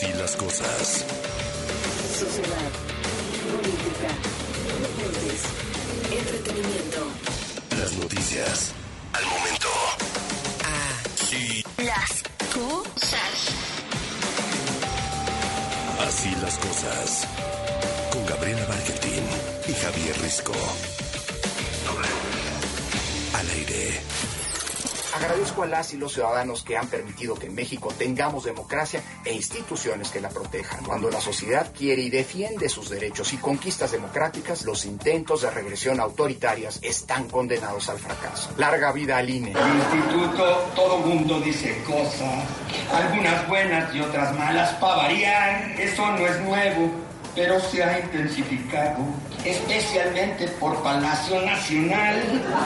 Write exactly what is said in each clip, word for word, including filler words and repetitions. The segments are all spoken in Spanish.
Así las cosas. Sociedad, política, deportes, entretenimiento. Las noticias al momento. Así las cosas. Así las cosas. Con Gabriela Barquetín y Javier Risco. Al aire. Agradezco a las y los ciudadanos que han permitido que en México tengamos democracia e instituciones que la protejan. Cuando la sociedad quiere y defiende sus derechos y conquistas democráticas, los intentos de regresión autoritarias están condenados al fracaso. Larga vida al I N E. El instituto, todo mundo dice cosas, algunas buenas y otras malas para variar. Eso no es nuevo, pero se ha intensificado, especialmente por Palacio Nacional.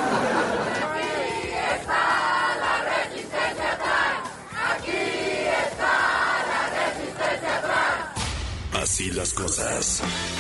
Así las cosas.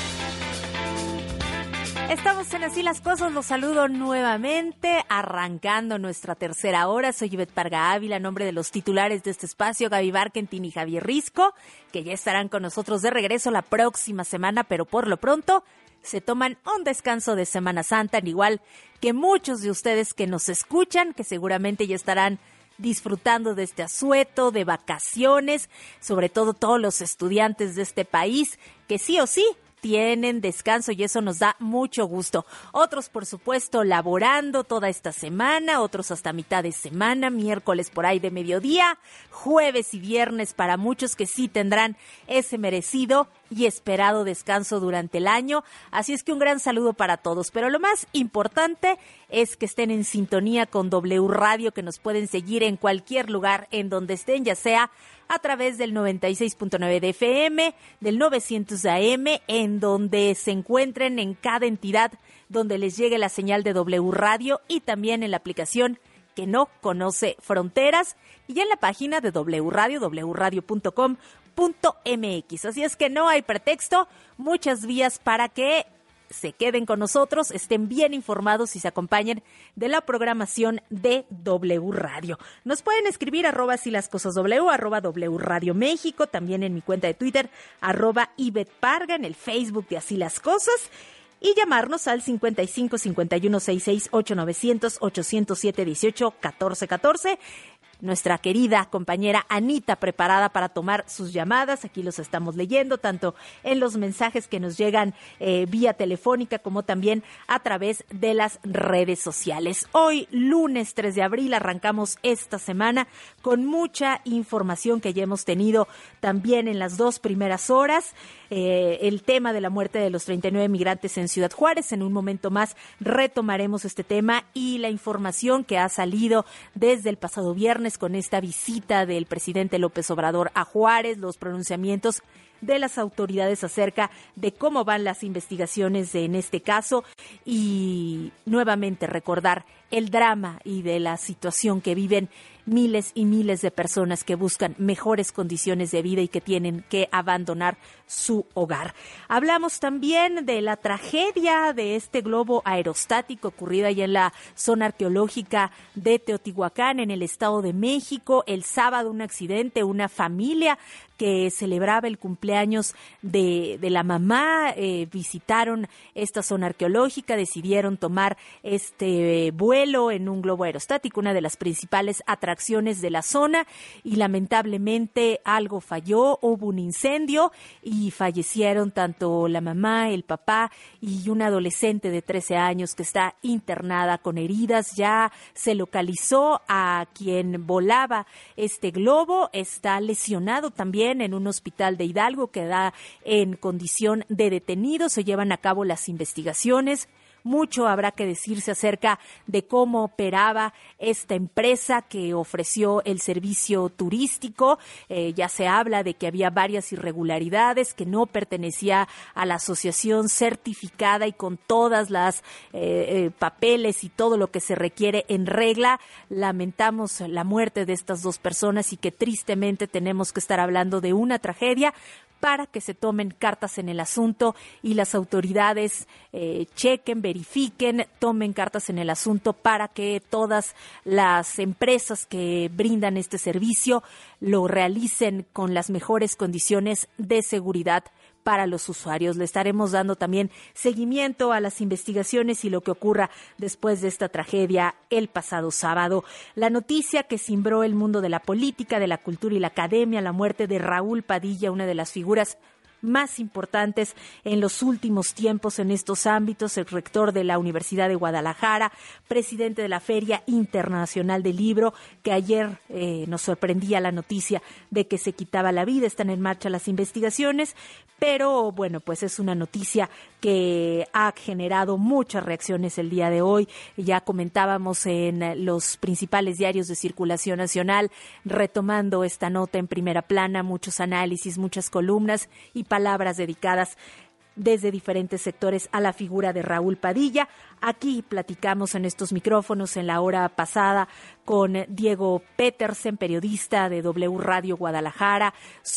Estamos en Así las cosas, los saludo nuevamente, arrancando nuestra tercera hora. Soy Ivette Parga Ávila, en nombre de los titulares de este espacio, Gaby Barquentin y Javier Risco, que ya estarán con nosotros de regreso la próxima semana, pero por lo pronto se toman un descanso de Semana Santa, al igual que muchos de ustedes que nos escuchan, que seguramente ya estarán disfrutando de este asueto, de vacaciones, sobre todo todos los estudiantes de este país, que sí o sí tienen descanso y eso nos da mucho gusto. Otros, por supuesto, laborando toda esta semana, otros hasta mitad de semana, miércoles por ahí de mediodía, jueves y viernes para muchos que sí tendrán ese merecido y esperado descanso durante el año. Así es que un gran saludo para todos. Pero lo más importante es que estén en sintonía con W Radio, que nos pueden seguir en cualquier lugar en donde estén, ya sea a través del noventa y seis punto nueve de F M, del novecientos A M, en donde se encuentren en cada entidad donde les llegue la señal de W Radio, y también en la aplicación que no conoce fronteras, y en la página de W Radio, w radio punto com punto m x. Así es que no hay pretexto, muchas vías para que se queden con nosotros, estén bien informados y se acompañen de la programación de W Radio. Nos pueden escribir arroba así las cosas W, arroba W Radio México, también en mi cuenta de Twitter, arroba Ivette Parga, en el Facebook de Así las Cosas, y llamarnos al cincuenta y cinco, cincuenta y uno, sesenta y seis, ocho novecientos, ochocientos siete, dieciocho, catorce, catorce. Nuestra querida compañera Anita preparada para tomar sus llamadas. Aquí los estamos leyendo, tanto en los mensajes que nos llegan eh, vía telefónica como también a través de las redes sociales. Hoy, lunes tres de abril, arrancamos esta semana con mucha información que ya hemos tenido también en las dos primeras horas. Eh, el tema de la muerte de los treinta y nueve migrantes en Ciudad Juárez. En un momento más retomaremos este tema y la información que ha salido desde el pasado viernes con esta visita del presidente López Obrador a Juárez, los pronunciamientos de las autoridades acerca de cómo van las investigaciones en este caso, y nuevamente recordar el drama y de la situación que viven miles y miles de personas que buscan mejores condiciones de vida y que tienen que abandonar su hogar. Hablamos también de la tragedia de este globo aerostático ocurrida allá en la zona arqueológica de Teotihuacán, en el Estado de México. El sábado, un accidente, una familia que celebraba el cumpleaños de, de la mamá, eh, visitaron esta zona arqueológica, decidieron tomar este eh, vuelo en un globo aerostático, una de las principales atracciones de la zona, y lamentablemente algo falló, hubo un incendio y fallecieron tanto la mamá, el papá y una adolescente de trece años que está internada con heridas. Ya se localizó a quien volaba este globo, está lesionado también en un hospital de Hidalgo, queda en condición de detenido. Se llevan a cabo las investigaciones. Mucho habrá que decirse acerca de cómo operaba esta empresa que ofreció el servicio turístico. Eh, ya se habla de que había varias irregularidades, que no pertenecía a la asociación certificada y con todas las eh, eh, papeles y todo lo que se requiere en regla. Lamentamos la muerte de estas dos personas y que tristemente tenemos que estar hablando de una tragedia, para que se tomen cartas en el asunto y las autoridades eh, chequen, verifiquen, tomen cartas en el asunto para que todas las empresas que brindan este servicio lo realicen con las mejores condiciones de seguridad para los usuarios. Le estaremos dando también seguimiento a las investigaciones y lo que ocurra después de esta tragedia el pasado sábado. La noticia que cimbró el mundo de la política, de la cultura y la academia, la muerte de Raúl Padilla, una de las figuras más importantes en los últimos tiempos en estos ámbitos, el rector de la Universidad de Guadalajara, presidente de la Feria Internacional del Libro, que ayer eh, nos sorprendía la noticia de que se quitaba la vida. Están en marcha las investigaciones, pero bueno, pues es una noticia que ha generado muchas reacciones el día de hoy. Ya comentábamos en los principales diarios de circulación nacional, retomando esta nota en primera plana, muchos análisis, muchas columnas y palabras dedicadas desde diferentes sectores a la figura de Raúl Padilla. Aquí platicamos en estos micrófonos en la hora pasada con Diego Petersen, periodista de W Radio Guadalajara,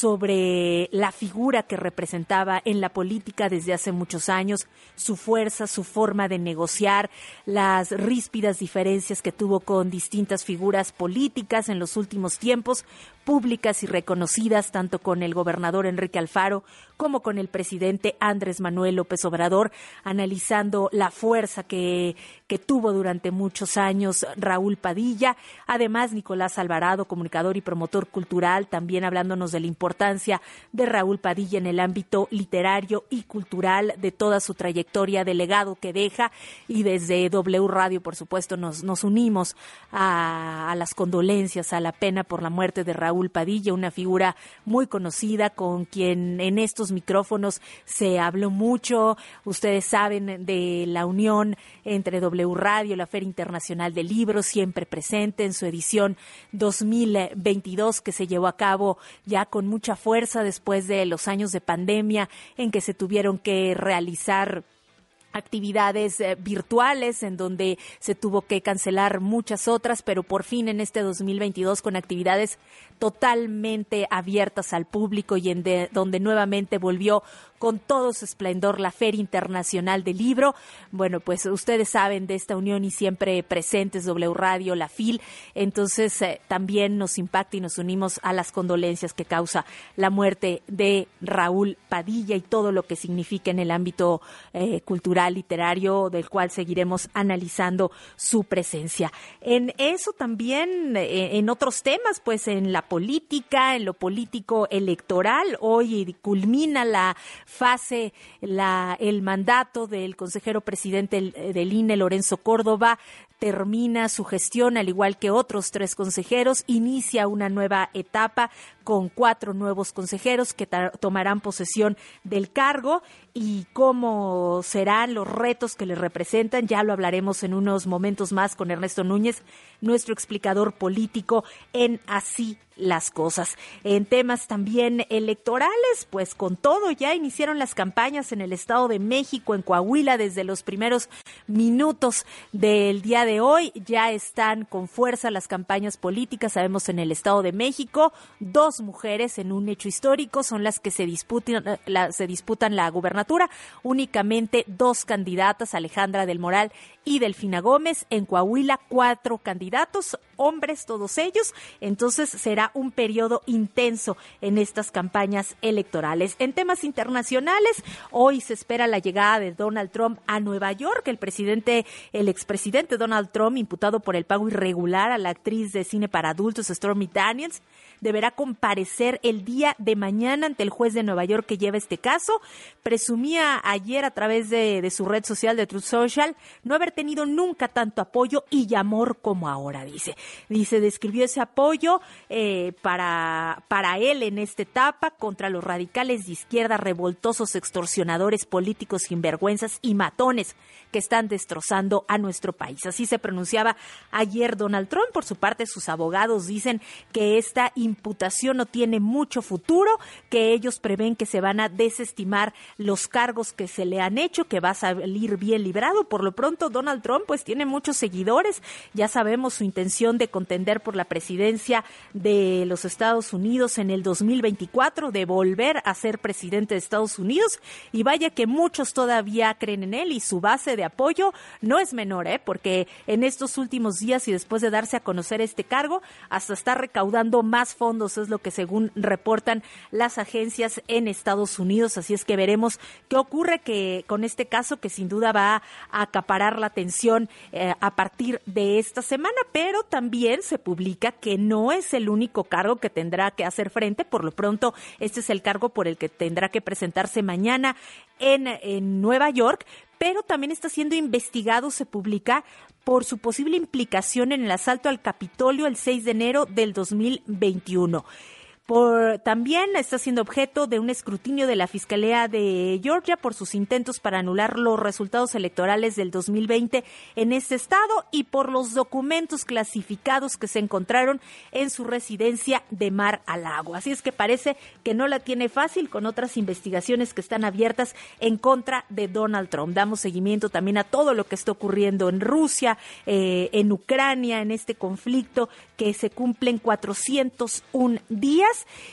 sobre la figura que representaba en la política desde hace muchos años, su fuerza, su forma de negociar, las ríspidas diferencias que tuvo con distintas figuras políticas en los últimos tiempos, públicas y reconocidas, tanto con el gobernador Enrique Alfaro como con el presidente Andrés Manuel López Obrador, analizando la fuerza que, que tuvo durante muchos años Raúl Padilla. Además, Nicolás Alvarado, comunicador y promotor cultural, también hablándonos de la importancia de Raúl Padilla en el ámbito literario y cultural, de toda su trayectoria, de legado que deja, y desde W Radio, por supuesto, nos, nos unimos a, a las condolencias, a la pena por la muerte de Raúl Padilla, una figura muy conocida con quien en estos micrófonos se habló mucho. Ustedes saben de la unión entre W Radio, la Feria Internacional del Libro, siempre presente en su edición dos mil veintidós, que se llevó a cabo ya con mucha fuerza después de los años de pandemia en que se tuvieron que realizar actividades eh, virtuales, en donde se tuvo que cancelar muchas otras, pero por fin en este dos mil veintidós con actividades totalmente abiertas al público y en de, donde nuevamente volvió con todo su esplendor la Feria Internacional del Libro. Bueno, pues ustedes saben de esta unión y siempre presentes W Radio, la F I L, entonces eh, también nos impacta y nos unimos a las condolencias que causa la muerte de Raúl Padilla y todo lo que significa en el ámbito eh, cultural, literario, del cual seguiremos analizando su presencia. En eso también, eh, en otros temas, pues en la política, en lo político electoral, hoy culmina la fase, la, el mandato del consejero presidente del I N E, Lorenzo Córdoba, termina su gestión, al igual que otros tres consejeros, inicia una nueva etapa con cuatro nuevos consejeros que tomarán posesión del cargo, y cómo serán los retos que les representan, ya lo hablaremos en unos momentos más con Ernesto Núñez, nuestro explicador político en Así las Cosas. En temas también electorales, pues con todo, ya iniciaron las campañas en el Estado de México, en Coahuila, desde los primeros minutos del día de hoy, ya están con fuerza las campañas políticas. Sabemos en el Estado de México, dos mujeres en un hecho histórico son las que se disputan la, se disputan la gubernatura, únicamente dos candidatas, Alejandra del Moral y Delfina Gómez. En Coahuila, cuatro candidatos, hombres todos ellos, entonces será un periodo intenso en estas campañas electorales. En temas internacionales, hoy se espera la llegada de Donald Trump a Nueva York. El presidente, el expresidente Donald Trump, imputado por el pago irregular a la actriz de cine para adultos Stormy Daniels, deberá comparecer el día de mañana ante el juez de Nueva York que lleva este caso. Presumía ayer a través de, de su red social de Truth Social no haber tenido nunca tanto apoyo y amor como ahora, dice. Dice, describió ese apoyo eh, para, para él en esta etapa contra los radicales de izquierda, revoltosos, extorsionadores, políticos, sinvergüenzas y matones que están destrozando a nuestro país. Así se pronunciaba ayer Donald Trump. Por su parte, sus abogados dicen que esta imputación no tiene mucho futuro, que ellos prevén que se van a desestimar los cargos que se le han hecho, que va a salir bien librado. Por lo pronto, Donald Trump pues tiene muchos seguidores. Ya sabemos su intención de contender por la presidencia de de los Estados Unidos en el dos mil veinticuatro, de volver a ser presidente de Estados Unidos, y vaya que muchos todavía creen en él y su base de apoyo no es menor, ¿eh? Porque en estos últimos días y después de darse a conocer este cargo, hasta está recaudando más fondos, es lo que según reportan las agencias en Estados Unidos, así es que veremos qué ocurre que con este caso que sin duda va a acaparar la atención eh, a partir de esta semana, pero también se publica que no es el único cargo que tendrá que hacer frente. Por lo pronto, este es el cargo por el que tendrá que presentarse mañana en, en Nueva York, pero también está siendo investigado, se publica, por su posible implicación en el asalto al Capitolio el seis de enero del dos mil veintiuno. Por, también está siendo objeto de un escrutinio de la Fiscalía de Georgia por sus intentos para anular los resultados electorales del dos mil veinte en ese estado y por los documentos clasificados que se encontraron en su residencia de Mar-a-Lago. Así es que parece que no la tiene fácil con otras investigaciones que están abiertas en contra de Donald Trump. Damos seguimiento también a todo lo que está ocurriendo en Rusia, eh, en Ucrania, en este conflicto que se cumplen cuatrocientos un días.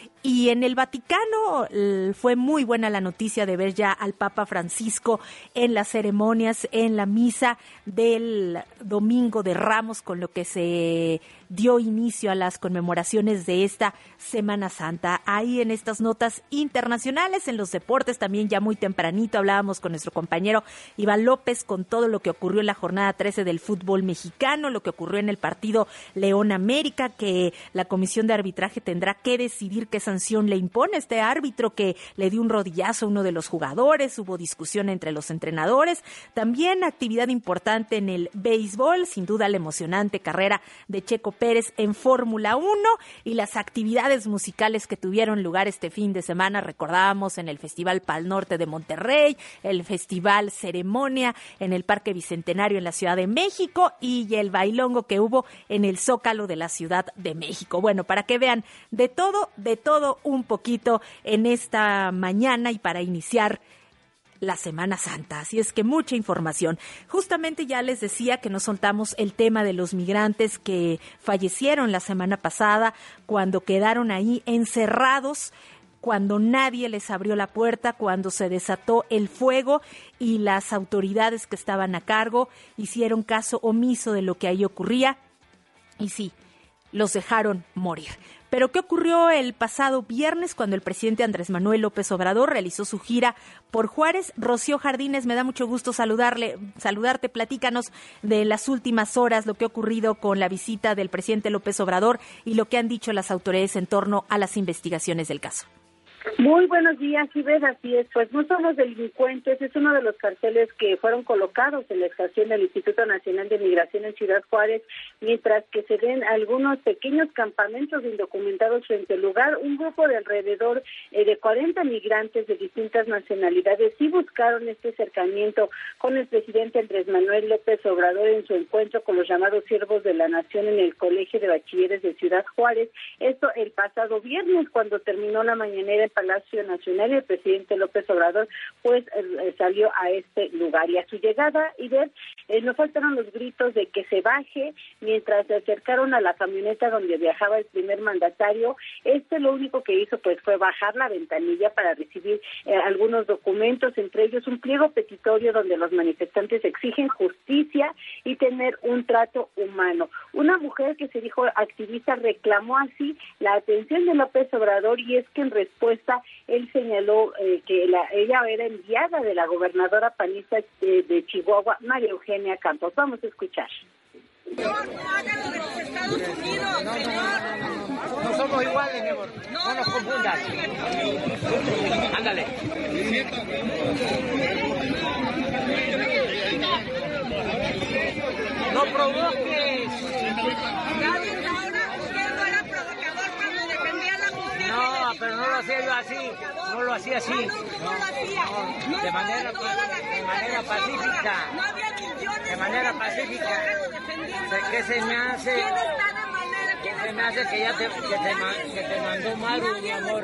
Y en el Vaticano fue muy buena la noticia de ver ya al Papa Francisco en las ceremonias, en la misa del Domingo de Ramos, con lo que se dio inicio a las conmemoraciones de esta Semana Santa. Ahí en estas notas internacionales, en los deportes también ya muy tempranito hablábamos con nuestro compañero Iván López con todo lo que ocurrió en la jornada trece del fútbol mexicano, lo que ocurrió en el partido León América, que la comisión de arbitraje tendrá que decidir qué sanción le impone este árbitro que le dio un rodillazo a uno de los jugadores. Hubo discusión entre los entrenadores. También actividad importante en el béisbol, sin duda la emocionante carrera de Checo Pérez en Fórmula uno y las actividades musicales que tuvieron lugar este fin de semana. Recordábamos en el Festival Pal Norte de Monterrey, el Festival Ceremonia en el Parque Bicentenario en la Ciudad de México y el bailongo que hubo en el Zócalo de la Ciudad de México. Bueno, para que vean de todo, de todo un poquito en esta mañana y para iniciar la Semana Santa. Así es que mucha información. Justamente ya les decía que nos soltamos el tema de los migrantes que fallecieron la semana pasada cuando quedaron ahí encerrados, cuando nadie les abrió la puerta, cuando se desató el fuego y las autoridades que estaban a cargo hicieron caso omiso de lo que ahí ocurría. Y sí, los dejaron morir. Pero ¿qué ocurrió el pasado viernes cuando el presidente Andrés Manuel López Obrador realizó su gira por Juárez? Rocío Jardines, me da mucho gusto saludarle, saludarte. Platícanos de las últimas horas, lo que ha ocurrido con la visita del presidente López Obrador y lo que han dicho las autoridades en torno a las investigaciones del caso. Muy buenos días, Iber, así es, pues no somos delincuentes, es uno de los carteles que fueron colocados en la estación del Instituto Nacional de Migración en Ciudad Juárez, mientras que se ven algunos pequeños campamentos indocumentados frente al lugar. Un grupo de alrededor eh, de cuarenta migrantes de distintas nacionalidades sí buscaron este acercamiento con el presidente Andrés Manuel López Obrador en su encuentro con los llamados siervos de la nación en el Colegio de Bachilleres de Ciudad Juárez. Esto el pasado viernes, cuando terminó la mañanera en Palacio Nacional, el presidente López Obrador pues eh, salió a este lugar y a su llegada, y ver, eh, no faltaron los gritos de que se baje mientras se acercaron a la camioneta donde viajaba el primer mandatario. Este lo único que hizo pues fue bajar la ventanilla para recibir eh, algunos documentos, entre ellos un pliego petitorio donde los manifestantes exigen justicia y tener un trato humano. Una mujer que se dijo activista reclamó así la atención de López Obrador, y es que en respuesta él señaló eh, que la, ella era enviada de la gobernadora panista de, de Chihuahua, María Eugenia Campos. Vamos a escuchar. Señor, no hagan lo de los Estados Unidos, no, señor. No, no somos iguales, mi amor. No, no nos confundas. Ándale. No provoques. Nadie ahora, usted no era provocador cuando defendía la justicia. No, pero no lo hacía yo así. No lo hacía así. No, no, no lo hacía. No, de manera, de manera pacífica. No había millones. De manera pacífica. ¿Qué se me hace? ¿Quién está de manera? ¿Qué se me hace que ya te, que te, que te mandó Maru, mi amor?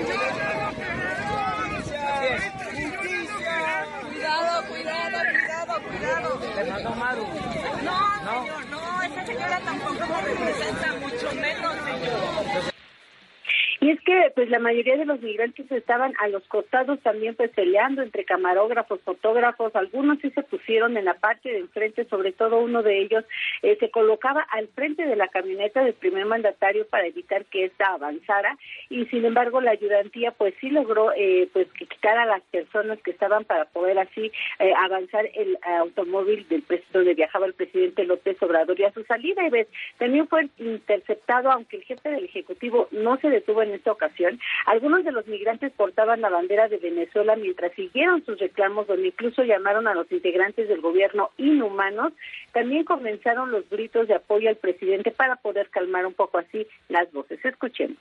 Cuidado, cuidado, cuidado, cuidado. Te mandó Maru. No, no, señor, no, esa señora tampoco me representa, mucho menos, señor. Y es que pues la mayoría de los migrantes estaban a los costados también pues peleando entre camarógrafos, fotógrafos, algunos sí se pusieron en la parte de enfrente, sobre todo uno de ellos eh, se colocaba al frente de la camioneta del primer mandatario para evitar que ésta avanzara, y sin embargo la ayudantía pues sí logró eh, pues quitar a las personas que estaban para poder así eh, avanzar el uh, automóvil del donde viajaba el presidente López Obrador, y a su salida y ves, también fue interceptado, aunque el jefe del Ejecutivo no se detuvo en en esta ocasión. Algunos de los migrantes portaban la bandera de Venezuela mientras siguieron sus reclamos, donde incluso llamaron a los integrantes del gobierno inhumanos. También comenzaron los gritos de apoyo al presidente para poder calmar un poco así las voces. Escuchemos.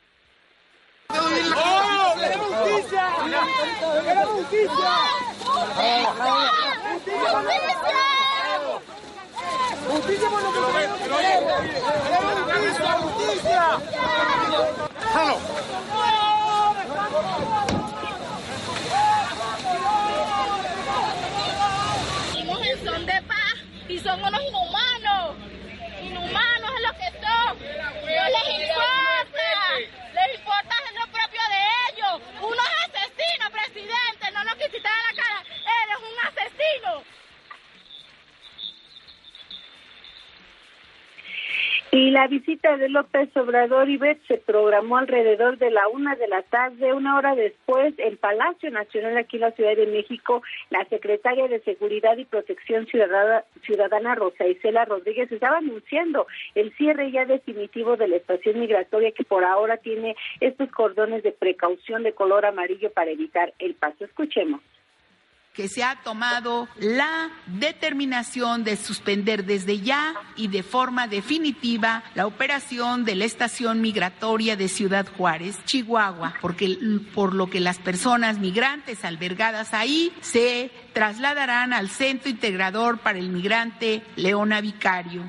¡Oh! ¡Queremos justicia! ¡Queremos justicia! ¡Justicia por lo que queremos! ¡Queremos justicia! ¡Justicia! ¡Jalo! Estamos en son de paz y son unos inhumanos. Inhumanos es lo que son. No les importa. Les importa lo propio de ellos. Uno es asesino, presidente. No nos quites la cara. Eres un asesino. Y la visita de López Obrador, Ivette, se programó alrededor de la una de la tarde. Una hora después, en Palacio Nacional, aquí en la Ciudad de México, la secretaria de Seguridad y Protección Ciudadana, Ciudadana Rosa Isela Rodríguez, estaba anunciando el cierre ya definitivo de la estación migratoria, que por ahora tiene estos cordones de precaución de color amarillo para evitar el paso. Escuchemos. Que se ha tomado la determinación de suspender desde ya y de forma definitiva la operación de la estación migratoria de Ciudad Juárez, Chihuahua, porque por lo que las personas migrantes albergadas ahí se trasladarán al Centro Integrador para el Migrante Leona Vicario.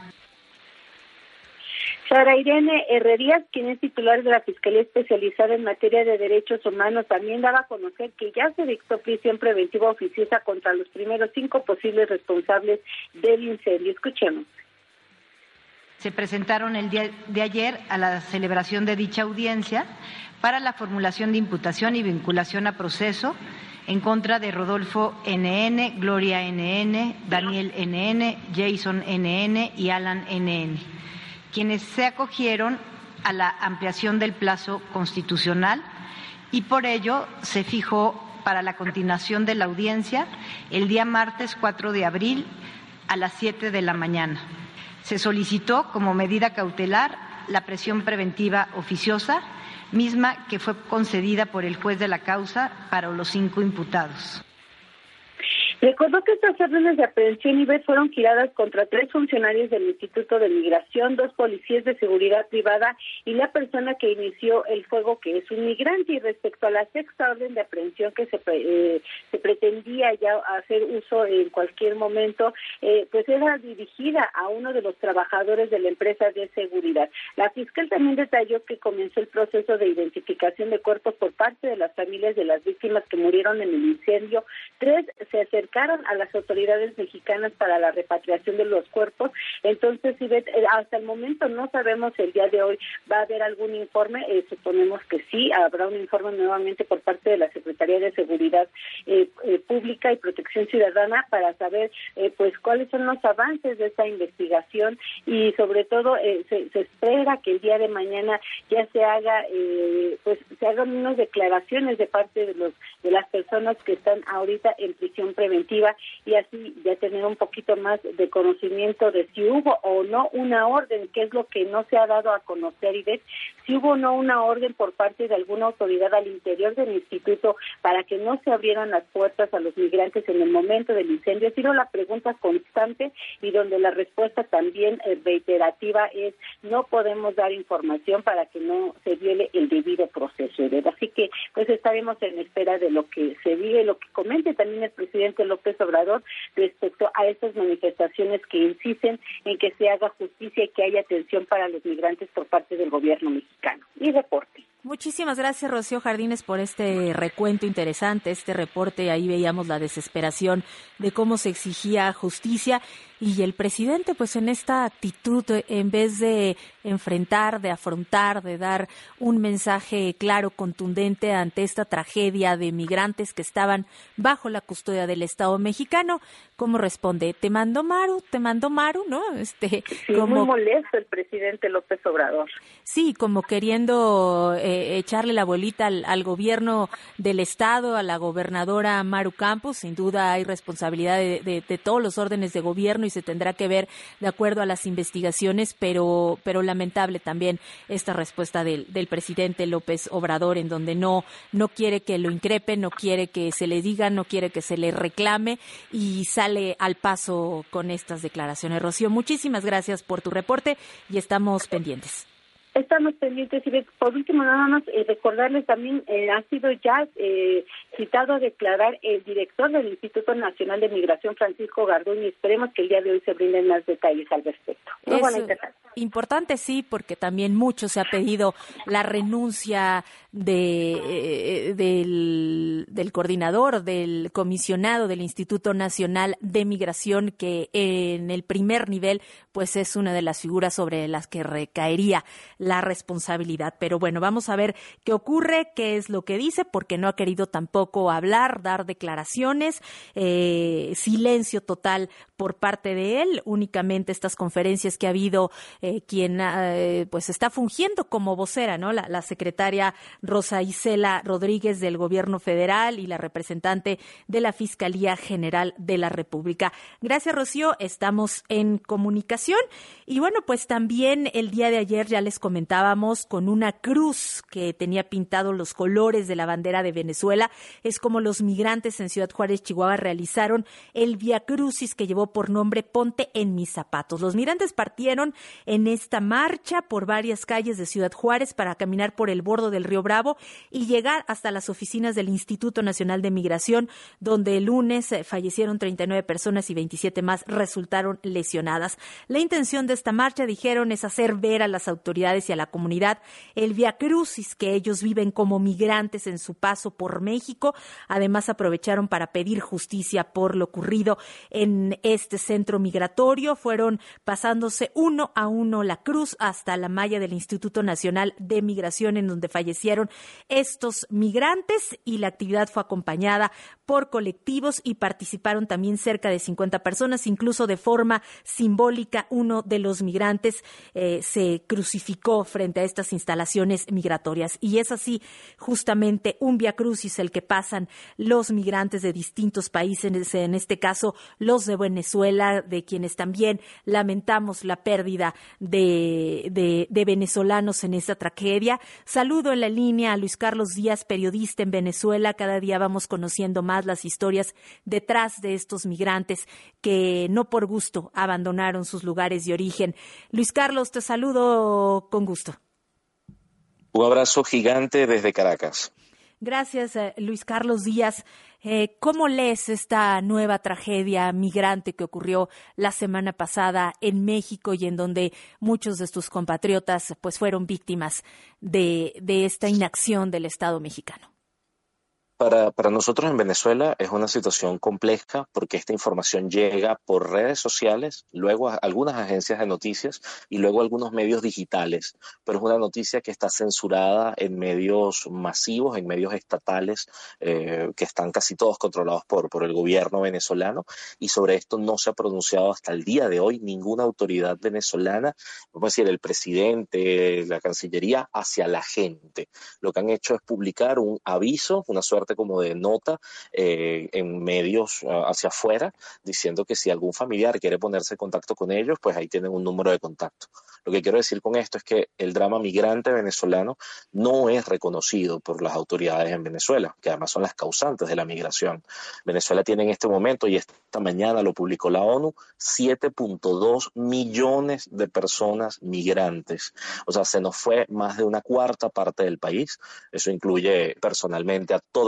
Sara Irene Herrerías, quien es titular de la Fiscalía Especializada en Materia de Derechos Humanos, también daba a conocer que ya se dictó prisión preventiva oficiosa contra los primeros cinco posibles responsables del incendio. Escuchemos. Se presentaron el día de ayer a la celebración de dicha audiencia para la formulación de imputación y vinculación a proceso en contra de Rodolfo N N, Gloria N N, Daniel N N, Jason N N y Alan N N, quienes se acogieron a la ampliación del plazo constitucional, y por ello se fijó para la continuación de la audiencia el día martes cuatro de abril a las siete de la mañana. Se solicitó como medida cautelar la prisión preventiva oficiosa, misma que fue concedida por el juez de la causa para los cinco imputados. Recordó que estas órdenes de aprehensión, Ivette, fueron giradas contra tres funcionarios del Instituto de Migración, dos policías de seguridad privada y la persona que inició el fuego, que es un migrante. Y respecto a la sexta orden de aprehensión que se, eh, se pretendía ya hacer uso en cualquier momento, eh, pues era dirigida a uno de los trabajadores de la empresa de seguridad. La fiscal también detalló que comenzó el proceso de identificación de cuerpos por parte de las familias de las víctimas que murieron en el incendio. Tres se acercaron a las autoridades mexicanas para la repatriación de los cuerpos. Entonces, Ivette, hasta el momento no sabemos si el día de hoy va a haber algún informe. Eh, suponemos que sí, habrá un informe nuevamente por parte de la Secretaría de Seguridad eh, eh, Pública y Protección Ciudadana para saber eh, pues cuáles son los avances de esta investigación, y sobre todo eh, se, se espera que el día de mañana ya se haga eh, pues se hagan unas declaraciones de parte de los de las personas que están ahorita en prisión preventiva, y así ya tener un poquito más de conocimiento de si hubo o no una orden, que es lo que no se ha dado a conocer, y ver si hubo o no una orden por parte de alguna autoridad al interior del instituto para que no se abrieran las puertas a los migrantes en el momento del incendio. Ha sido la pregunta constante y donde la respuesta también eh, reiterativa es: no podemos dar información para que no se viole el debido proceso. Así que pues estaremos en espera de lo que se diga y lo que comente también el presidente López Obrador respecto a estas manifestaciones que insisten en que se haga justicia y que haya atención para los migrantes por parte del gobierno mexicano. Y reporte. Muchísimas gracias, Rocío Jardines, por este recuento interesante, este reporte. Ahí veíamos la desesperación de cómo se exigía justicia y el presidente, pues en esta actitud, en vez de enfrentar, de afrontar, de dar un mensaje claro, contundente ante esta tragedia de migrantes que estaban bajo la custodia del Estado mexicano, ¿cómo responde? Te mando Maru, te mando Maru, ¿no? Este, sí, como muy molesto el presidente López Obrador. Sí, como queriendo eh, echarle la bolita al, al gobierno del Estado, a la gobernadora Maru Campos. Sin duda hay responsabilidad de, de, de todos los órdenes de gobierno y se tendrá que ver de acuerdo a las investigaciones, pero pero lamentable también esta respuesta del, del presidente López Obrador, en donde no no quiere que lo increpen, no quiere que se le diga, no quiere que se le reclame y sale al paso con estas declaraciones. Rocío, muchísimas gracias por tu reporte y estamos pendientes. Estamos pendientes y por último nada más eh, recordarles también eh, ha sido ya eh, citado a declarar el director del Instituto Nacional de Migración, Francisco Garduño, y esperemos que el día de hoy se brinden más detalles al respecto. Muy buena internet. Importante, sí, porque también mucho se ha pedido la renuncia de eh, del, del coordinador, del comisionado del Instituto Nacional de Migración, que en el primer nivel pues es una de las figuras sobre las que recaería la responsabilidad. Pero bueno, vamos a ver qué ocurre, qué es lo que dice, porque no ha querido tampoco hablar, dar declaraciones, eh, silencio total por parte de él, únicamente estas conferencias que ha habido, eh, quien eh, pues está fungiendo como vocera, ¿no? La, la secretaria Rosa Isela Rodríguez del Gobierno Federal y la representante de la Fiscalía General de la República. Gracias, Rocío, estamos en comunicación. Y bueno, pues también el día de ayer ya les comentábamos con una cruz que tenía pintado los colores de la bandera de Venezuela. Es como los migrantes en Ciudad Juárez, Chihuahua, realizaron el Vía Crucis que llevó por nombre Ponte en mis zapatos. Los migrantes partieron en esta marcha por varias calles de Ciudad Juárez para caminar por el bordo del río Bravo y llegar hasta las oficinas del Instituto Nacional de Migración, donde el lunes fallecieron treinta y nueve personas y veintisiete más resultaron lesionadas. La intención de esta marcha, dijeron, es hacer ver a las autoridades y a la comunidad el Vía Crucis que ellos viven como migrantes en su paso por México. Además, aprovecharon para pedir justicia por lo ocurrido en este centro migratorio. Fueron pasándose uno a uno la cruz hasta la malla del Instituto Nacional de Migración, en donde fallecieron estos migrantes, y la actividad fue acompañada por colectivos y participaron también cerca de cincuenta personas, incluso de forma simbólica. Uno de los migrantes eh, se crucificó frente a estas instalaciones migratorias, y es así justamente un Vía Crucis el que pasan los migrantes de distintos países, en este caso los de Venezuela, de quienes también lamentamos la pérdida de, de, de venezolanos en esta tragedia. Saludo en la línea a Luis Carlos Díaz, periodista en Venezuela. Cada día vamos conociendo más las historias detrás de estos migrantes que no por gusto abandonaron sus lugares de origen. Luis Carlos, te saludo con gusto. Un abrazo gigante desde Caracas. Gracias, Luis Carlos Díaz. Eh, ¿Cómo lees esta nueva tragedia migrante que ocurrió la semana pasada en México y en donde muchos de tus compatriotas pues fueron víctimas de, de esta inacción del Estado mexicano? Para, para nosotros en Venezuela es una situación compleja porque esta información llega por redes sociales, luego a algunas agencias de noticias y luego a algunos medios digitales, pero es una noticia que está censurada en medios masivos, en medios estatales, eh, que están casi todos controlados por, por el gobierno venezolano, y sobre esto no se ha pronunciado hasta el día de hoy ninguna autoridad venezolana, vamos a decir el presidente, la Cancillería, hacia la gente. Lo que han hecho es publicar un aviso, una suerte como de nota eh, en medios uh, hacia afuera, diciendo que si algún familiar quiere ponerse en contacto con ellos, pues ahí tienen un número de contacto. Lo que quiero decir con esto es que el drama migrante venezolano no es reconocido por las autoridades en Venezuela, que además son las causantes de la migración. Venezuela tiene en este momento, y esta mañana lo publicó la ONU, siete punto dos millones de personas migrantes. O sea, se nos fue más de una cuarta parte del país. Eso incluye personalmente a toda mi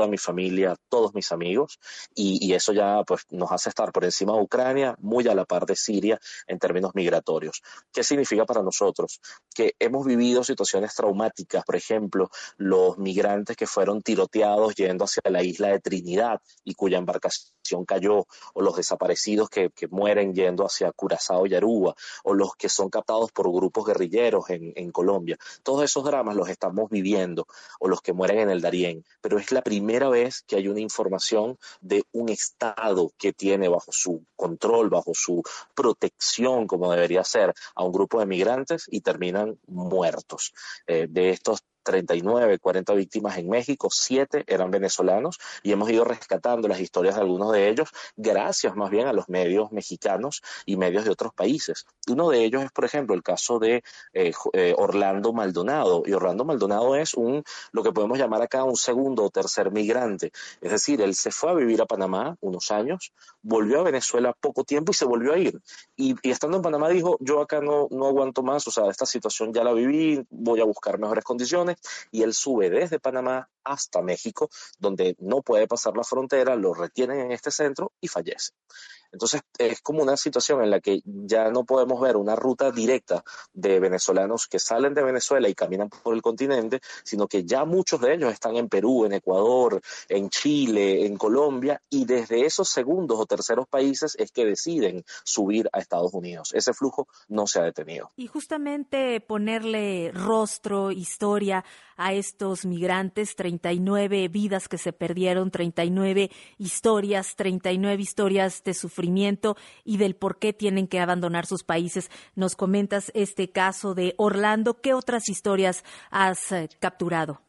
mi familia, todos mis amigos, y, y eso ya pues nos hace estar por encima de Ucrania, muy a la par de Siria en términos migratorios. ¿Qué significa para nosotros? Que hemos vivido situaciones traumáticas, por ejemplo, los migrantes que fueron tiroteados yendo hacia la isla de Trinidad y cuya embarcación cayó, o los desaparecidos que, que mueren yendo hacia Curazao y Aruba, o los que son captados por grupos guerrilleros en, en Colombia. Todos esos dramas los estamos viviendo, o los que mueren en el Darién, pero es la primera vez que hay una información de un Estado que tiene bajo su control, bajo su protección, como debería ser, a un grupo de migrantes y terminan muertos. Eh, de estos treinta y nueve, cuarenta víctimas en México, siete eran venezolanos y hemos ido rescatando las historias de algunos de ellos gracias más bien a los medios mexicanos y medios de otros países. Uno de ellos es, por ejemplo, el caso de eh, eh, Orlando Maldonado, y Orlando Maldonado es un, lo que podemos llamar acá un segundo o tercer migrante, es decir, él se fue a vivir a Panamá unos años, volvió a Venezuela poco tiempo y se volvió a ir, y, y estando en Panamá dijo, yo acá no, no aguanto más, o sea, esta situación ya la viví, voy a buscar mejores condiciones, y él sube desde Panamá hasta México, donde no puede pasar la frontera, lo retienen en este centro y fallece. Entonces es como una situación en la que ya no podemos ver una ruta directa de venezolanos que salen de Venezuela y caminan por el continente, sino que ya muchos de ellos están en Perú, en Ecuador, en Chile, en Colombia, y desde esos segundos o terceros países es que deciden subir a Estados Unidos. Ese flujo no se ha detenido. Y justamente ponerle rostro, historia a estos migrantes, treinta y nueve vidas que se perdieron, treinta y nueve historias, treinta y nueve historias de sufrimiento y del por qué tienen que abandonar sus países. Nos comentas este caso de Orlando. ¿Qué otras historias has eh, capturado?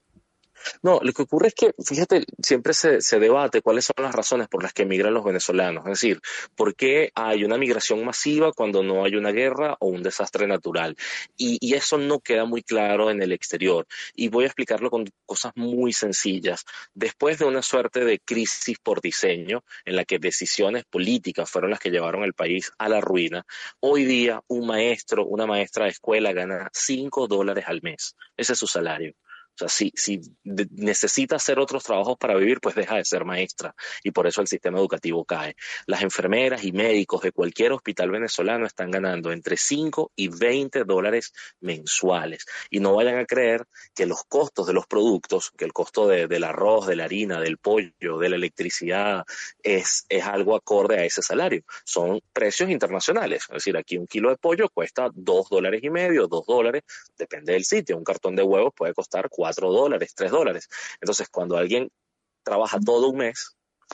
No, lo que ocurre es que, fíjate, siempre se, se debate cuáles son las razones por las que emigran los venezolanos. Es decir, ¿por qué hay una migración masiva cuando no hay una guerra o un desastre natural? Y, y eso no queda muy claro en el exterior. Y voy a explicarlo con cosas muy sencillas. Después de una suerte de crisis por diseño, en la que decisiones políticas fueron las que llevaron al país a la ruina, hoy día un maestro, una maestra de escuela gana cinco dólares al mes. Ese es su salario. O sea, si, si de, necesita hacer otros trabajos para vivir, pues deja de ser maestra, y por eso el sistema educativo cae. Las enfermeras y médicos de cualquier hospital venezolano están ganando entre cinco y veinte dólares mensuales. Y no vayan a creer que los costos de los productos, que el costo de, del arroz, de la harina, del pollo, de la electricidad, es, es algo acorde a ese salario. Son precios internacionales. Es decir, aquí un kilo de pollo cuesta dos dólares y medio, dos dólares, depende del sitio. Un cartón de huevos puede costar cuatro cuatro dólares, tres dólares. Entonces, cuando alguien trabaja todo un mes,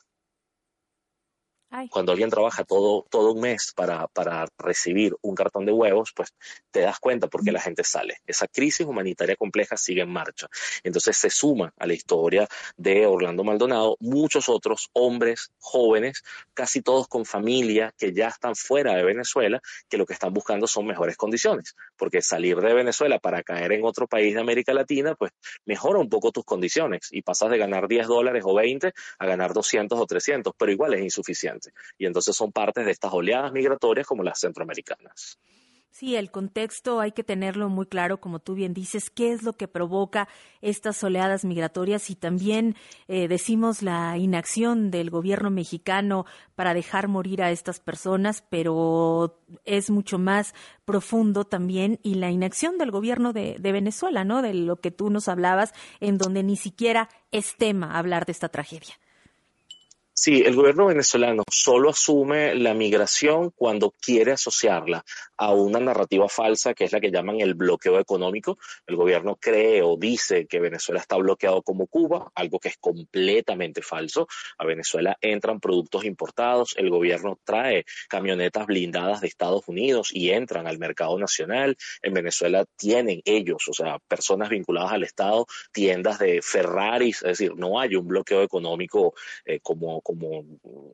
Ay. cuando alguien trabaja todo, todo un mes para, para recibir un cartón de huevos, pues te das cuenta por qué la gente sale. Esa crisis humanitaria compleja sigue en marcha. Entonces se suma a la historia de Orlando Maldonado muchos otros hombres jóvenes, casi todos con familia, que ya están fuera de Venezuela, que lo que están buscando son mejores condiciones. Porque salir de Venezuela para caer en otro país de América Latina, pues mejora un poco tus condiciones y pasas de ganar diez dólares o veinte a ganar doscientos o trescientos, pero igual es insuficiente. Y entonces son partes de estas oleadas migratorias como las centroamericanas. Sí, el contexto hay que tenerlo muy claro, como tú bien dices, qué es lo que provoca estas oleadas migratorias, y también eh, decimos la inacción del gobierno mexicano para dejar morir a estas personas, pero es mucho más profundo también, y la inacción del gobierno de, de Venezuela, ¿no? De lo que tú nos hablabas, en donde ni siquiera es tema hablar de esta tragedia. Sí, el gobierno venezolano solo asume la migración cuando quiere asociarla a una narrativa falsa, que es la que llaman el bloqueo económico. El gobierno cree o dice que Venezuela está bloqueado como Cuba, algo que es completamente falso. A Venezuela entran productos importados, el gobierno trae camionetas blindadas de Estados Unidos y entran al mercado nacional. En Venezuela tienen ellos, o sea, personas vinculadas al Estado, tiendas de Ferraris, es decir, no hay un bloqueo económico eh, como como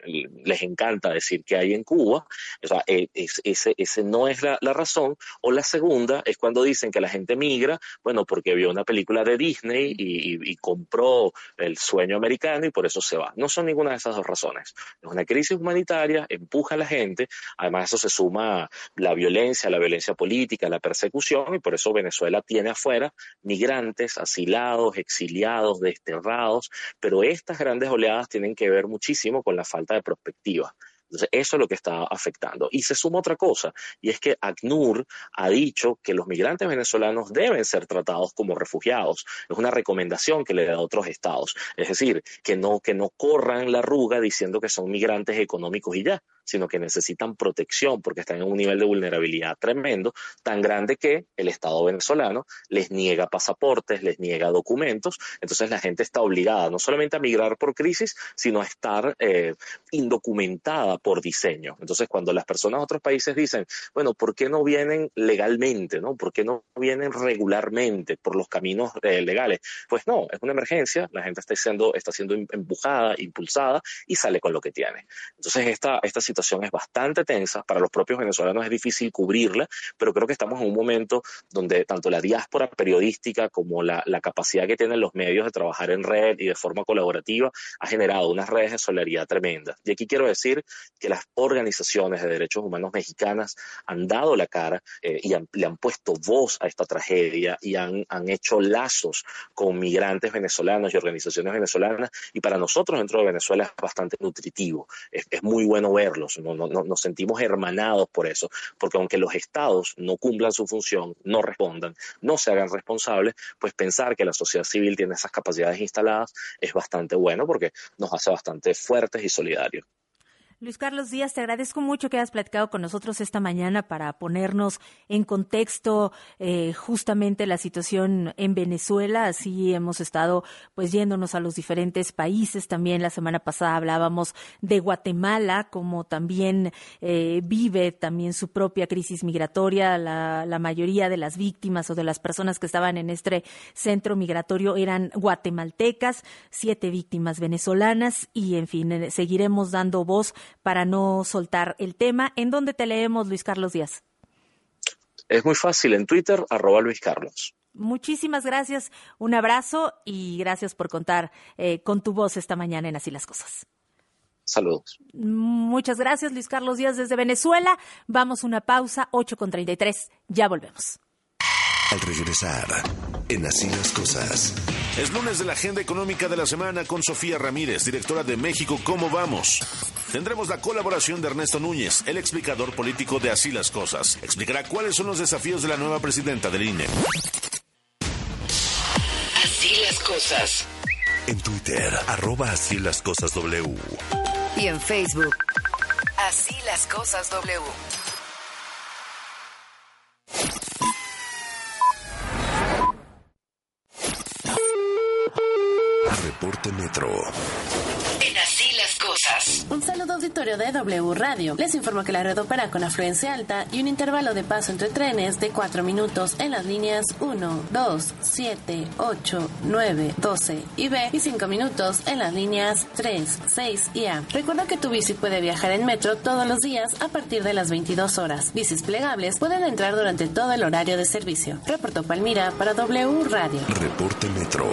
les encanta decir que hay en Cuba. O sea, es, ese, ese no es la, la razón. O la segunda es cuando dicen que la gente migra, bueno, porque vio una película de Disney y, y, y compró el sueño americano y por eso se va. No son ninguna de esas dos razones. Es una crisis humanitaria, empuja a la gente, además eso se suma la violencia, la violencia política, la persecución, y por eso Venezuela tiene afuera migrantes, asilados, exiliados, desterrados, pero estas grandes oleadas tienen que ver muchísimo con la falta de perspectiva. Entonces, eso es lo que está afectando. Y se suma otra cosa, y es que ACNUR ha dicho que los migrantes venezolanos deben ser tratados como refugiados. Es una recomendación que le da a otros estados. Es decir, que no, que no corran la arruga diciendo que son migrantes económicos y ya, sino que necesitan protección porque están en un nivel de vulnerabilidad tremendo, tan grande que el Estado venezolano les niega pasaportes, les niega documentos. Entonces la gente está obligada no solamente a migrar por crisis, sino a estar eh, indocumentada por diseño. Entonces cuando las personas de otros países dicen, bueno, ¿por qué no vienen legalmente, ¿no? ¿Por qué no vienen regularmente por los caminos eh, legales? Pues no, es una emergencia, la gente está siendo, está siendo empujada, impulsada y sale con lo que tiene. Entonces esta, esta situación es bastante tensa, para los propios venezolanos es difícil cubrirla, pero creo que estamos en un momento donde tanto la diáspora periodística como la, la capacidad que tienen los medios de trabajar en red y de forma colaborativa ha generado unas redes de solidaridad tremendas. Y aquí quiero decir que las organizaciones de derechos humanos mexicanas han dado la cara eh, y han, le han puesto voz a esta tragedia y han, han hecho lazos con migrantes venezolanos y organizaciones venezolanas, y para nosotros dentro de Venezuela es bastante nutritivo, es, es muy bueno verlo. No, no, no, nos sentimos hermanados por eso, porque aunque los estados no cumplan su función, no respondan, no se hagan responsables, pues pensar que la sociedad civil tiene esas capacidades instaladas es bastante bueno porque nos hace bastante fuertes y solidarios. Luis Carlos Díaz, te agradezco mucho que hayas platicado con nosotros esta mañana para ponernos en contexto eh, justamente la situación en Venezuela. Así hemos estado pues yéndonos a los diferentes países. También la semana pasada hablábamos de Guatemala, como también eh, vive también su propia crisis migratoria. La, la mayoría de las víctimas o de las personas que estaban en este centro migratorio eran guatemaltecas, siete víctimas venezolanas y, en fin, seguiremos dando voz para no soltar el tema. ¿En dónde te leemos, Luis Carlos Díaz? Es muy fácil, en Twitter, arroba Luis Carlos. Muchísimas gracias, un abrazo y gracias por contar eh, con tu voz esta mañana en Así las Cosas. Saludos. Muchas gracias, Luis Carlos Díaz desde Venezuela. Vamos a una pausa, ocho con treinta y tres, ya volvemos. Al regresar, en Así las Cosas. Es lunes de la agenda económica de la semana con Sofía Ramírez, directora de México ¿Cómo vamos? Tendremos la colaboración de Ernesto Núñez, el explicador político de Así las Cosas. Explicará cuáles son los desafíos de la nueva presidenta del I N E. Así las Cosas. En Twitter, arroba Así las Cosas W. Y en Facebook, Así las Cosas W. Reporte Metro. En Así las Cosas. Un saludo auditorio de W Radio. Les informo que la red opera con afluencia alta y un intervalo de paso entre trenes de cuatro minutos en las líneas uno, dos, siete, ocho, nueve, doce y B y cinco minutos en las líneas tres, seis y A. Recuerda que tu bici puede viajar en metro todos los días a partir de las veintidós horas. Bicis plegables pueden entrar durante todo el horario de servicio. Reportó Palmira para W Radio. Reporte Metro.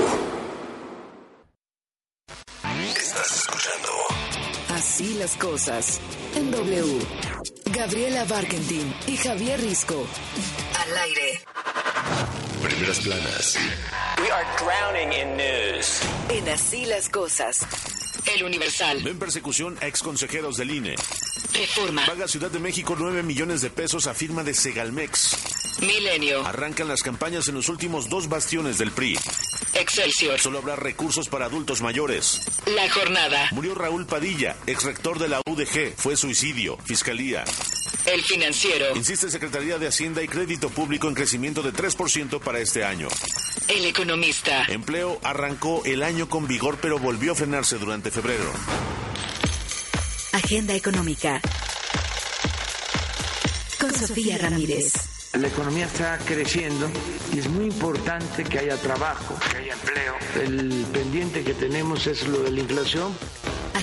Estás escuchando Así las Cosas en W. Gabriela Barkentin y Javier Risco. Al aire. Primeras planas. We are drowning in news. En Así las Cosas. El Universal. Ven persecución a exconsejeros del I N E. Reforma. Paga Ciudad de México nueve millones de pesos a firma de Segalmex. Milenio. Arrancan las campañas en los últimos dos bastiones del P R I. Excelsior. Solo habrá recursos para adultos mayores. La Jornada. Murió Raúl Padilla, exrector de la U D G. Fue suicidio. Fiscalía. El Financiero. Insiste Secretaría de Hacienda y Crédito Público en crecimiento de tres por ciento para este año. El Economista. Empleo arrancó el año con vigor, pero volvió a frenarse durante febrero. Agenda económica. Con Sofía Ramírez. La economía está creciendo y es muy importante que haya trabajo, que haya empleo. El pendiente que tenemos es lo de la inflación.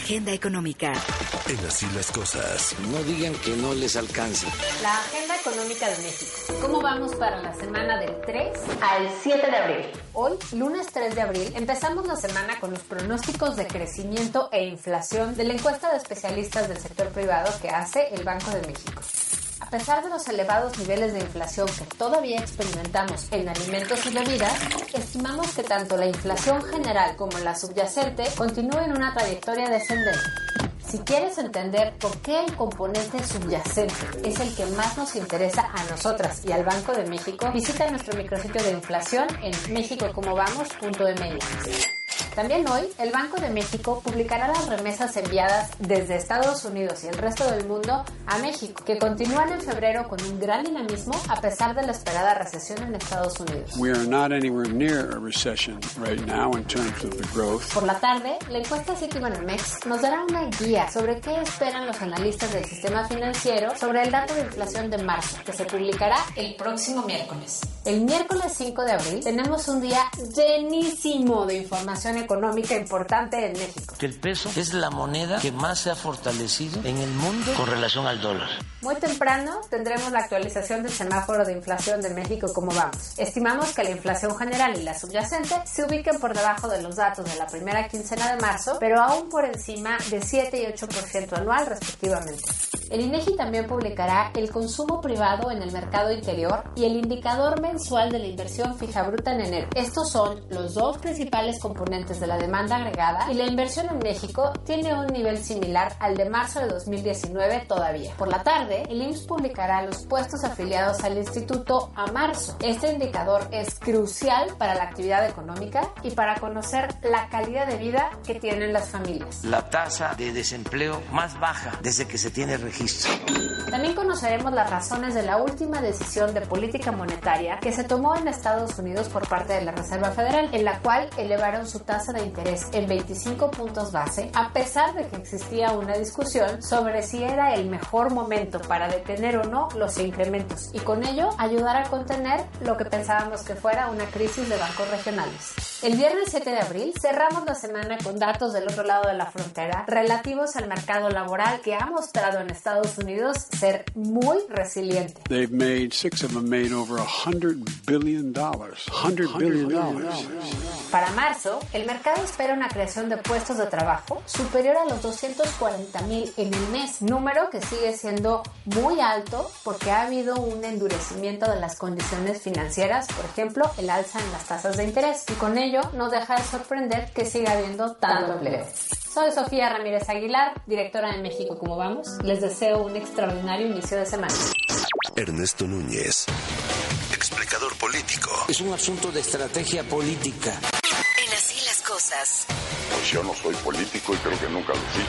agenda económica. En Así las Cosas. No digan que no les alcanza. La agenda económica de México. ¿Cómo vamos para la semana del tres al siete de abril? Hoy, lunes tres de abril, empezamos la semana con los pronósticos de crecimiento e inflación de la encuesta de especialistas del sector privado que hace el Banco de México. A pesar de los elevados niveles de inflación que todavía experimentamos en alimentos y bebidas, estimamos que tanto la inflación general como la subyacente continúen en una trayectoria descendente. Si quieres entender por qué el componente subyacente es el que más nos interesa a nosotras y al Banco de México, visita nuestro micrositio de inflación en mexico como vamos punto m x. También hoy, el Banco de México publicará las remesas enviadas desde Estados Unidos y el resto del mundo a México, que continúan en febrero con un gran dinamismo a pesar de la esperada recesión en Estados Unidos. We are not anywhere near a recession right now in terms of the growth. Por la tarde, la encuesta Citibanamex nos dará una guía sobre qué esperan los analistas del sistema financiero sobre el dato de inflación de marzo, que se publicará el próximo miércoles. El miércoles cinco de abril tenemos un día llenísimo de información económica importante en México. Que el peso es la moneda que más se ha fortalecido en el mundo con relación al dólar. Muy temprano tendremos la actualización del semáforo de inflación de México como vamos. Estimamos que la inflación general y la subyacente se ubiquen por debajo de los datos de la primera quincena de marzo, pero aún por encima de siete y ocho por ciento anual respectivamente. El INEGI también publicará el consumo privado en el mercado interior y el indicador mensual de la inversión fija bruta en enero. Estos son los dos principales componentes de la demanda agregada y la inversión en México tiene un nivel similar al de marzo de dos mil diecinueve todavía. Por la tarde, el I M S S publicará los puestos afiliados al instituto a marzo. Este indicador es crucial para la actividad económica y para conocer la calidad de vida que tienen las familias. La tasa de desempleo más baja desde que se tiene registro. También conoceremos las razones de la última decisión de política monetaria que se tomó en Estados Unidos por parte de la Reserva Federal, en la cual elevaron su tasa de interés en veinticinco puntos base, a pesar de que existía una discusión sobre si era el mejor momento para detener o no los incrementos y con ello ayudar a contener lo que pensábamos que fuera una crisis de bancos regionales. El viernes siete de abril cerramos la semana con datos del otro lado de la frontera relativos al mercado laboral que ha mostrado en Estados Unidos ser muy resiliente. They've made, six of them made over one hundred billion dollars. one hundred billion dollars. Para marzo, el mercado espera una creación de puestos de trabajo superior a los doscientos cuarenta mil en el mes, número que sigue siendo muy alto porque ha habido un endurecimiento de las condiciones financieras, por ejemplo, el alza en las tasas de interés, y con ello no deja de sorprender que siga habiendo tanto empleo. Soy Sofía Ramírez Aguilar, directora de México Como Vamos. Les deseo un extraordinario inicio de semana. Ernesto Núñez, explicador político. Es un asunto de estrategia política. En Así las Cosas. Pues yo no soy político y creo que nunca lo fui.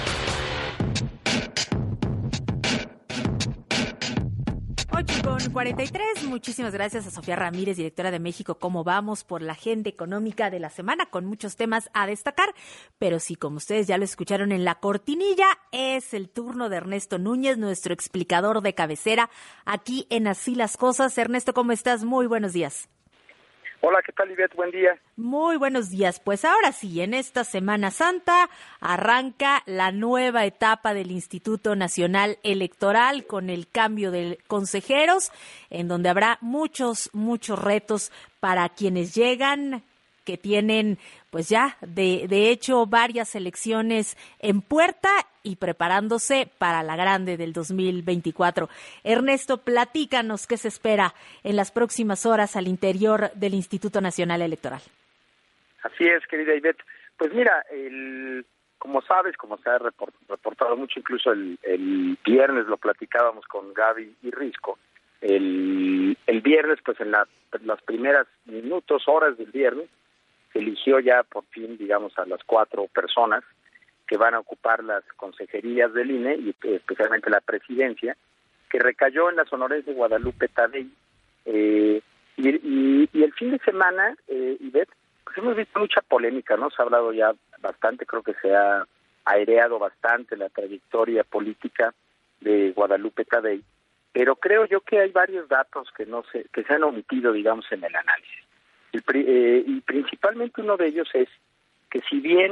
ocho con cuarenta y tres, muchísimas gracias a Sofía Ramírez, directora de México Cómo Vamos, por la agenda económica de la semana, con muchos temas a destacar, pero sí, como ustedes ya lo escucharon en la cortinilla, es el turno de Ernesto Núñez, nuestro explicador de cabecera, aquí en Así las Cosas. Ernesto, ¿cómo estás? Muy buenos días. Hola, ¿qué tal, Ivette? Buen día. Muy buenos días. Pues ahora sí, en esta Semana Santa arranca la nueva etapa del Instituto Nacional Electoral con el cambio de consejeros, en donde habrá muchos, muchos retos para quienes llegan, que tienen pues ya de, de hecho varias elecciones en puerta y preparándose para la grande del dos mil veinticuatro. Ernesto, platícanos qué se espera en las próximas horas al interior del Instituto Nacional Electoral. Así es, querida Ivette. Pues mira, el, como sabes, como se ha reportado mucho, incluso el, el viernes lo platicábamos con Gaby y Risco, el, el viernes, pues en la, las primeras minutos, horas del viernes, se eligió ya por fin, digamos, a las cuatro personas que van a ocupar las consejerías del I N E y especialmente la presidencia, que recayó en la sonorense Guadalupe Tadei. Eh, y, y, y el fin de semana, eh, Ivette, pues hemos visto mucha polémica, ¿no? Se ha hablado ya bastante, creo que se ha aireado bastante la trayectoria política de Guadalupe Tadei, pero creo yo que hay varios datos que no se, que se han omitido, digamos, en el análisis. El, eh, y principalmente uno de ellos es que si bien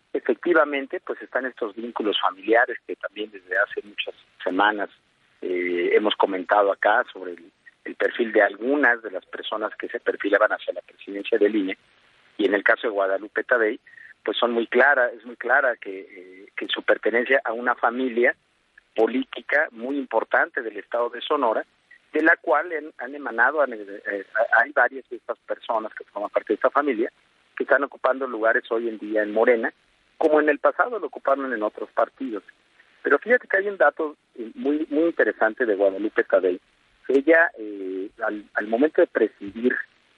efectivamente, pues están estos vínculos familiares que también desde hace muchas semanas eh, hemos comentado acá sobre el, el perfil de algunas de las personas que se perfilaban hacia la presidencia del I N E, y en el caso de Guadalupe Tadei, pues son muy claras, es muy clara que, eh, que su pertenencia a una familia política muy importante del estado de Sonora, de la cual han, han emanado, han, eh, hay varias de estas personas que forman parte de esta familia, que están ocupando lugares hoy en día en Morena, como en el pasado lo ocuparon en otros partidos. Pero fíjate que hay un dato muy muy interesante de Guadalupe Tadei. Ella, eh, al, al momento de presidir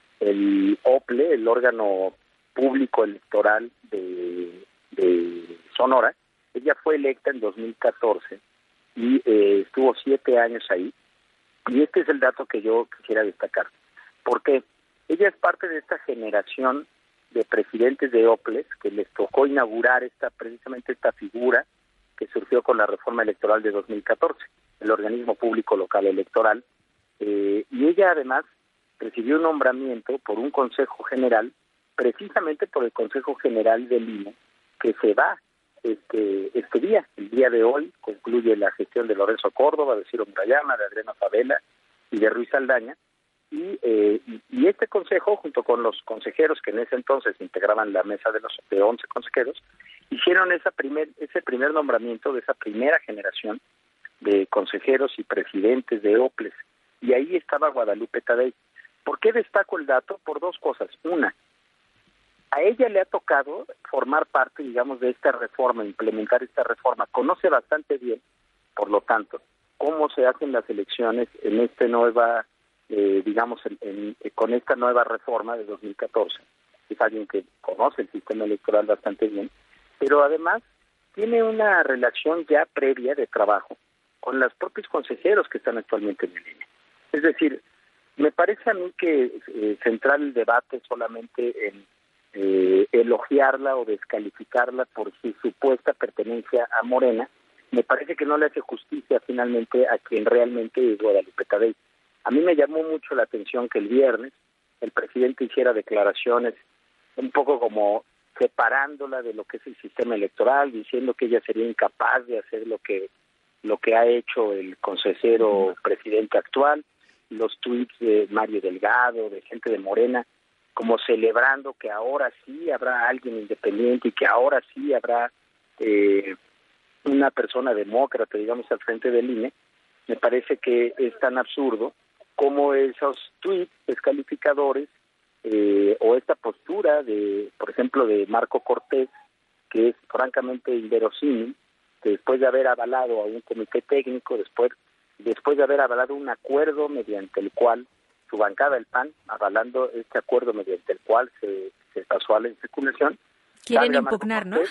el O P L E, el órgano público electoral de, de Sonora, ella fue electa en dos mil catorce y eh, estuvo siete años ahí. Y este es el dato que yo quisiera destacar. ¿Por qué? Ella es parte de esta generación de presidentes de O P L E que les tocó inaugurar esta precisamente esta figura que surgió con la reforma electoral de dos mil catorce, el organismo público local electoral, eh, y ella además recibió un nombramiento por un Consejo General, precisamente por el Consejo General del I N E, que se va este este día, el día de hoy, concluye la gestión de Lorenzo Córdoba, de Ciro Murayama, de Adriana Favela y de Ruiz Saldaña, y, eh, y, y este consejo, junto con los consejeros que en ese entonces integraban la mesa de los de once consejeros, hicieron esa primer, ese primer nombramiento de esa primera generación de consejeros y presidentes de O P L E S, y ahí estaba Guadalupe Tadei. ¿Por qué destaco el dato? Por dos cosas. Una, a ella le ha tocado formar parte, digamos, de esta reforma, implementar esta reforma. Conoce bastante bien, por lo tanto, cómo se hacen las elecciones en esta nueva, eh, digamos, en, en, con esta nueva reforma de dos mil catorce. Es alguien que conoce el sistema electoral bastante bien, pero además tiene una relación ya previa de trabajo con los propios consejeros que están actualmente en el I N E. Es decir, me parece a mí que eh, centrar el debate solamente en eh, elogiarla o descalificarla por su supuesta pertenencia a Morena, me parece que no le hace justicia finalmente a quien realmente es Guadalupe Tadei. A mí me llamó mucho la atención que el viernes el presidente hiciera declaraciones un poco como separándola de lo que es el sistema electoral, diciendo que ella sería incapaz de hacer lo que lo que ha hecho el consejero presidente actual, los tuits de Mario Delgado, de gente de Morena, como celebrando que ahora sí habrá alguien independiente y que ahora sí habrá eh, una persona demócrata, digamos, al frente del I N E. Me parece que es tan absurdo como esos tuits descalificadores eh, o esta postura de, por ejemplo, de Marco Cortés, que es francamente inverosímil, que después de haber avalado a un comité técnico, después después de haber avalado un acuerdo mediante el cual su bancada, el P A N, avalando este acuerdo mediante el cual se, se pasó a la insaculación. Quieren impugnar, ¿no?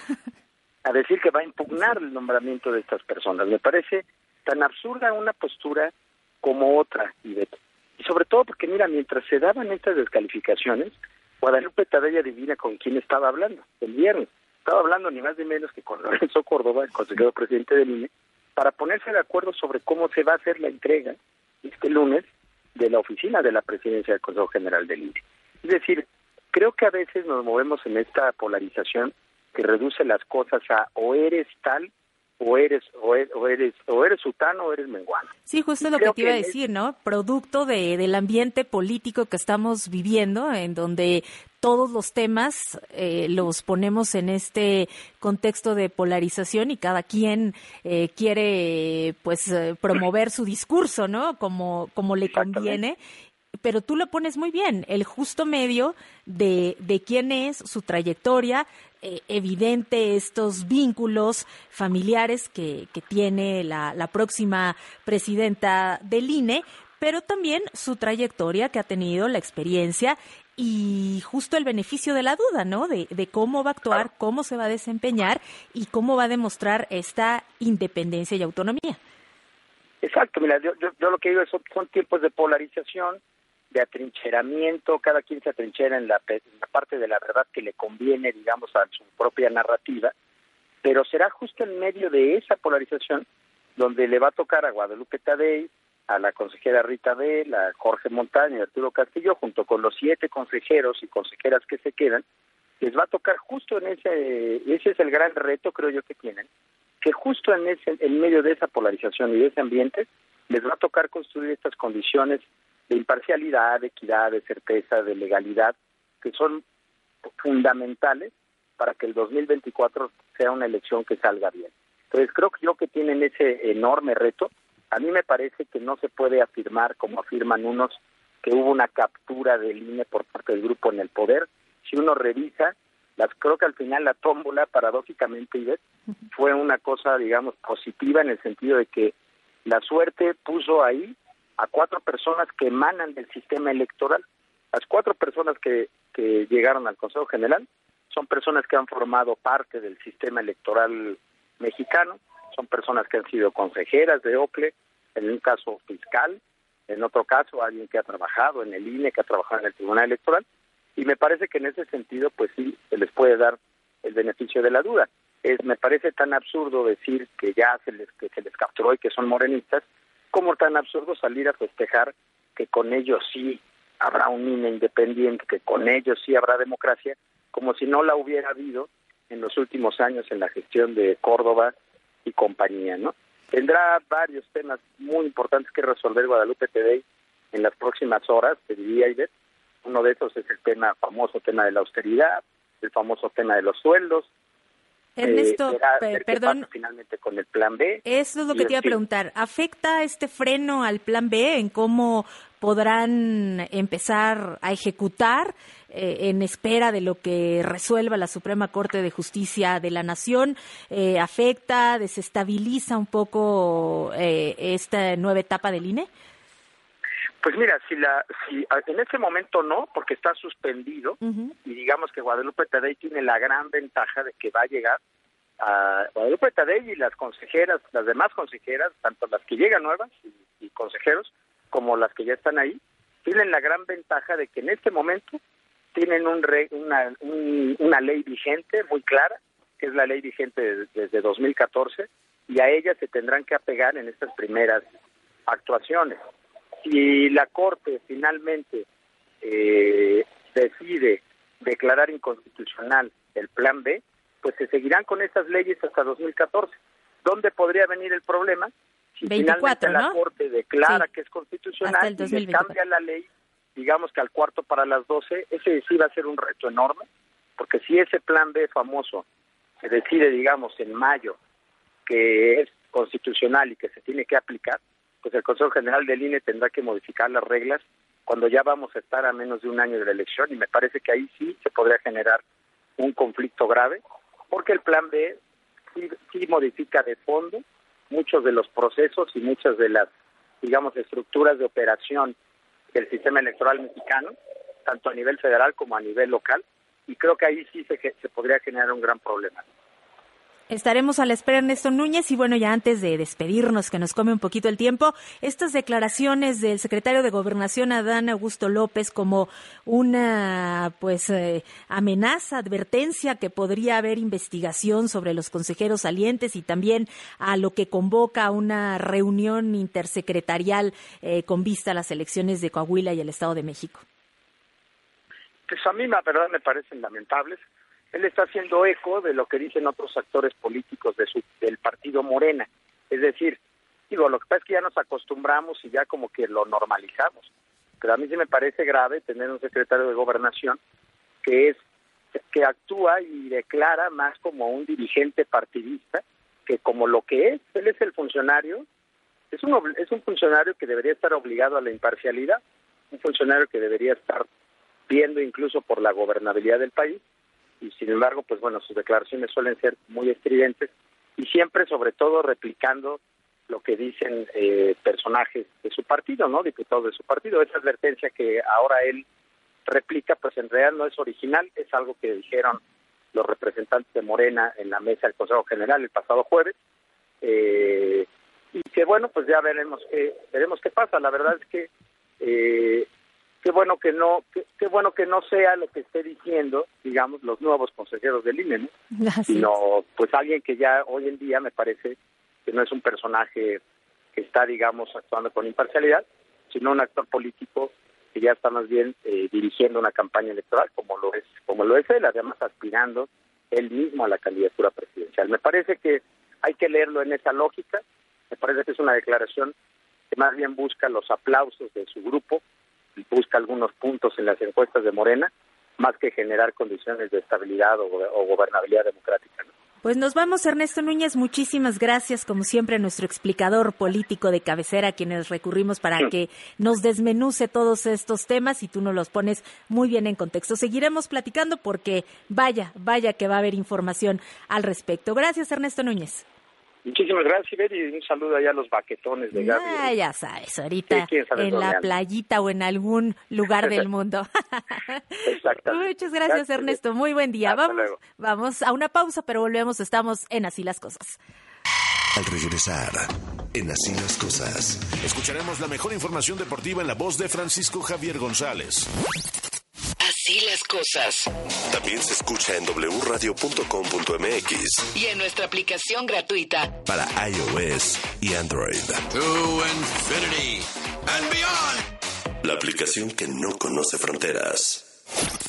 A decir que va a impugnar el nombramiento de estas personas. Me parece tan absurda una postura como otra, Ivette. Y sobre todo porque, mira, mientras se daban estas descalificaciones, Guadalupe Tadei adivina con quién estaba hablando el viernes. Estaba hablando ni más ni menos que con Lorenzo Córdoba, el consejero presidente del I N E, para ponerse de acuerdo sobre cómo se va a hacer la entrega este lunes de la oficina de la presidencia del Consejo General del I N E. Es decir, creo que a veces nos movemos en esta polarización que reduce las cosas a o eres tal o eres o eres o eres, o eres sutano o eres menguano. Sí, justo lo que te iba a decir, ¿no? Producto de del ambiente político que estamos viviendo, en donde todos los temas eh, los ponemos en este contexto de polarización y cada quien eh, quiere pues eh, promover su discurso, ¿no? Como como le conviene. Pero tú lo pones muy bien, el justo medio de, de quién es, su trayectoria, eh, evidente estos vínculos familiares que, que tiene la, la próxima presidenta del I N E, pero también su trayectoria que ha tenido, la experiencia y justo el beneficio de la duda, ¿no? De, de cómo va a actuar, cómo se va a desempeñar y cómo va a demostrar esta independencia y autonomía. Exacto, mira, yo, yo, yo lo que digo es son, son tiempos de polarización, de atrincheramiento, cada quien se atrinchera en la, en la parte de la verdad que le conviene, digamos, a su propia narrativa, pero será justo en medio de esa polarización donde le va a tocar a Guadalupe Tadei, a la consejera Rita Bell, a Jorge Montaño y Arturo Castillo, junto con los siete consejeros y consejeras que se quedan, les va a tocar justo en ese, ese es el gran reto, creo yo, que tienen, que justo en ese, en medio de esa polarización y de ese ambiente, les va a tocar construir estas condiciones de imparcialidad, de equidad, de certeza, de legalidad, que son fundamentales para que el dos mil veinticuatro sea una elección que salga bien. Entonces creo que yo que tienen ese enorme reto. A mí me parece que no se puede afirmar, como afirman unos, que hubo una captura del I N E por parte del grupo en el poder. Si uno revisa, las creo que al final la tómbola, paradójicamente, Ivette, fue una cosa, digamos, positiva en el sentido de que la suerte puso ahí a cuatro personas que emanan del sistema electoral. Las cuatro personas que, que llegaron al Consejo General son personas que han formado parte del sistema electoral mexicano, son personas que han sido consejeras de OCLE, en un caso fiscal, en otro caso alguien que ha trabajado en el I N E, que ha trabajado en el Tribunal Electoral, y me parece que en ese sentido, pues sí, se les puede dar el beneficio de la duda. Es, me parece tan absurdo decir que ya se les, que se les capturó y que son morenistas, como tan absurdo salir a festejar que con ellos sí habrá un I N E independiente, que con ellos sí habrá democracia, como si no la hubiera habido en los últimos años en la gestión de Córdoba y compañía, ¿no? Tendrá varios temas muy importantes que resolver Guadalupe Tadei en las próximas horas, te diría, Ivette. Uno de esos es el tema, famoso tema de la austeridad, el famoso tema de los sueldos. Ernesto, eh, verá, ver perdón. qué pasa finalmente con el plan B. Eso es lo que te iba a preguntar. ¿Afecta este freno al plan B en cómo podrán empezar a ejecutar eh, en espera de lo que resuelva la Suprema Corte de Justicia de la Nación? Eh, ¿Afecta, desestabiliza un poco eh, esta nueva etapa del I N E? Pues mira, si la si en este momento no, porque está suspendido, uh-huh. y digamos que Guadalupe Tadei tiene la gran ventaja de que va a llegar a Guadalupe Tadei y las consejeras, las demás consejeras, tanto las que llegan nuevas y, y consejeros, como las que ya están ahí, tienen la gran ventaja de que en este momento tienen un re, una, un, una ley vigente muy clara, que es la ley vigente desde, desde dos mil catorce, y a ella se tendrán que apegar en estas primeras actuaciones. Si la Corte finalmente eh, decide declarar inconstitucional el Plan B, pues se seguirán con estas leyes hasta dos mil catorce. ¿Dónde podría venir el problema? Si veinticuatro, finalmente ¿no? la Corte declara sí. que es constitucional y le cambia la ley, digamos que al cuarto para las doce, ese sí va a ser un reto enorme, porque si ese Plan B famoso se decide, digamos, en mayo, que es constitucional y que se tiene que aplicar, pues el Consejo General del I N E tendrá que modificar las reglas cuando ya vamos a estar a menos de un año de la elección, y me parece que ahí sí se podría generar un conflicto grave, porque el Plan B sí, sí modifica de fondo muchos de los procesos y muchas de las, digamos, estructuras de operación del sistema electoral mexicano, tanto a nivel federal como a nivel local, y creo que ahí sí se, se podría generar un gran problema. Estaremos a la espera, Ernesto Núñez, y bueno, ya antes de despedirnos, que nos come un poquito el tiempo, estas declaraciones del secretario de Gobernación, Adán Augusto López, como una pues eh, amenaza, advertencia que podría haber investigación sobre los consejeros salientes, y también a lo que convoca una reunión intersecretarial eh, con vista a las elecciones de Coahuila y el Estado de México. Pues a mí la verdad me parecen lamentables. Él está haciendo eco de lo que dicen otros actores políticos de su, del partido Morena. Es decir, digo, lo que pasa es que ya nos acostumbramos y ya como que lo normalizamos. Pero a mí sí me parece grave tener un secretario de Gobernación que es que actúa y declara más como un dirigente partidista que como lo que es. Él es el funcionario, es un, es un funcionario que debería estar obligado a la imparcialidad, un funcionario que debería estar viendo incluso por la gobernabilidad del país, y sin embargo, pues bueno, sus declaraciones suelen ser muy estridentes y siempre, sobre todo, replicando lo que dicen eh, personajes de su partido, ¿no? Diputados de su partido. Esa advertencia que ahora él replica, pues en realidad no es original, es algo que dijeron los representantes de Morena en la mesa del Consejo General el pasado jueves, eh, y que bueno, pues ya veremos qué, veremos qué pasa. La verdad es que eh, Qué bueno que no, qué, qué bueno que no sea lo que esté diciendo, digamos, los nuevos consejeros del I N E, ¿no? Sino pues alguien que ya hoy en día me parece que no es un personaje que está, digamos, actuando con imparcialidad, sino un actor político que ya está más bien eh, dirigiendo una campaña electoral, como lo es como lo es él, además aspirando él mismo a la candidatura presidencial. Me parece que hay que leerlo en esa lógica. Me parece que es una declaración que más bien busca los aplausos de su grupo, busca algunos puntos en las encuestas de Morena, más que generar condiciones de estabilidad o, o gobernabilidad democrática, ¿no? Pues nos vamos, Ernesto Núñez, muchísimas gracias, como siempre, a nuestro explicador político de cabecera, a quienes recurrimos para que nos desmenuce todos estos temas y tú nos los pones muy bien en contexto. Seguiremos platicando porque vaya, vaya que va a haber información al respecto. Gracias, Ernesto Núñez. Muchísimas gracias, Iber, y un saludo allá a los baquetones de Gaby. Ah, ya sabes, ahorita sí, sabe en la anda. playita o en algún lugar del mundo. Exactamente. Muchas gracias, gracias, Ernesto. Muy buen día. Hasta vamos, luego. vamos a una pausa, pero volvemos. Estamos en Así las Cosas. Al regresar, en Así las Cosas, escucharemos la mejor información deportiva en la voz de Francisco Javier González. Así las cosas. También se escucha en doble u radio punto com punto m x y en nuestra aplicación gratuita para iOS y Android. To infinity and beyond. La aplicación que no conoce fronteras.